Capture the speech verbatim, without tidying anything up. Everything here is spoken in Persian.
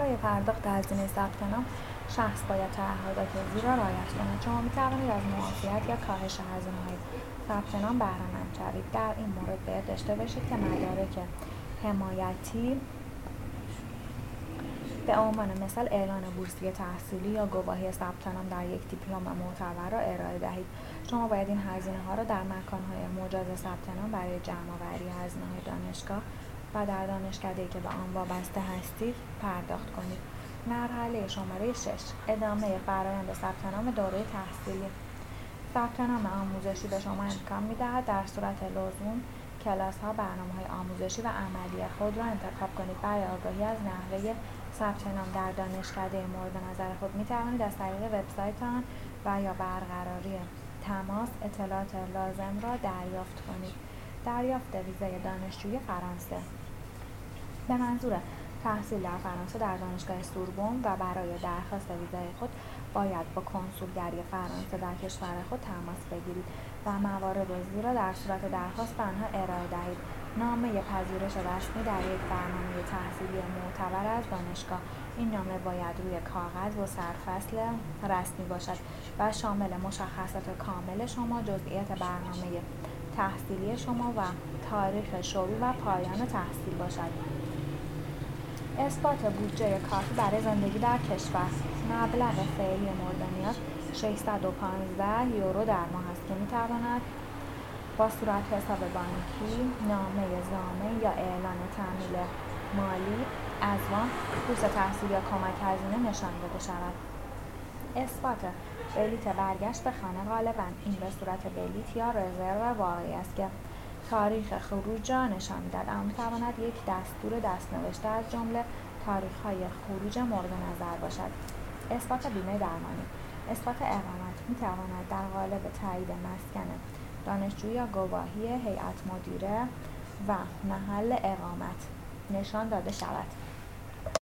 برای پرداخت هزینه ثبت نام شخص باید تعهدات زیر را رعایت کند. شما می‌توانید از معافیت یا کاهش هزینه‌های ثبت نام بهره‌مند شوید. در این مورد باید داشته باشید که مدارک حمایتی به عنوان مثال اعلان بورسیه تحصیلی یا گواهی ثبت نام در یک دیپلم معتبر را ارائه دهید. شما باید این هزینه‌ها را در مکان‌های مجاز ثبت نام برای جمع‌آوری هزینه‌های دانشگاه و در دانشکده‌ای که به آن وابسته هستید پرداخت کنید. مرحله شماره شش، ادامه فرآیند ثبت نام دوره تحصیلی. ثبت نام آموزشی به شما امکان می‌دهد در صورت لزوم کلاس‌ها، برنامه‌های آموزشی و عملی خود را انتخاب کنید. برای آگاهی از نحوه ثبت نام در دانشکده مورد نظر خود می‌توانید از طریق وبسایت آن و یا برقراری تماس اطلاعات لازم را دریافت کنید. دریافت ویزای دانشجوی فرانسه. به منظور تحصیل در فرانسه در دانشگاه سوربن و برای درخواست ویزای خود باید با کنسولگری فرانسه در کشور خود تماس بگیرید و موارد زیر را در صورت درخواست به آنها ارائه دهید. نامه پذیرش رسمی در یک برنامه تحصیلی معتبر از دانشگاه. این نامه باید روی کاغذ و سرفصل رسمی باشد و شامل مشخصات کامل شما، جزئیات برنامه تحصیلی شما و تاریخ شروع و پایان تحصیل باشد. اثبات بودجه کافی برای زندگی در کشور. مبلغ فعلی مورد نیاز ششصد و پانزده یورو در ماه است که می‌تواند با صورت حساب بانکی، نامه ضامن یا اعلان تأمین مالی از وام، بورس تحصیل یا کمک هزینه نشان داده شود. اثبات بلیط برگشت به خانه. غالباً این به صورت بلیط یا رزرو واقعی است که تاریخ خروج را نشان می‌دهد، اما می‌تواند یک دستور دست‌نوشته از جمله تاریخ‌های خروج مورد نظر باشد. اثبات بیمه درمانی. اثبات اقامت می‌تواند در قالب تایید مسکن دانشجو یا گواهی هیئت مدیره و محل اقامت نشان داده شود.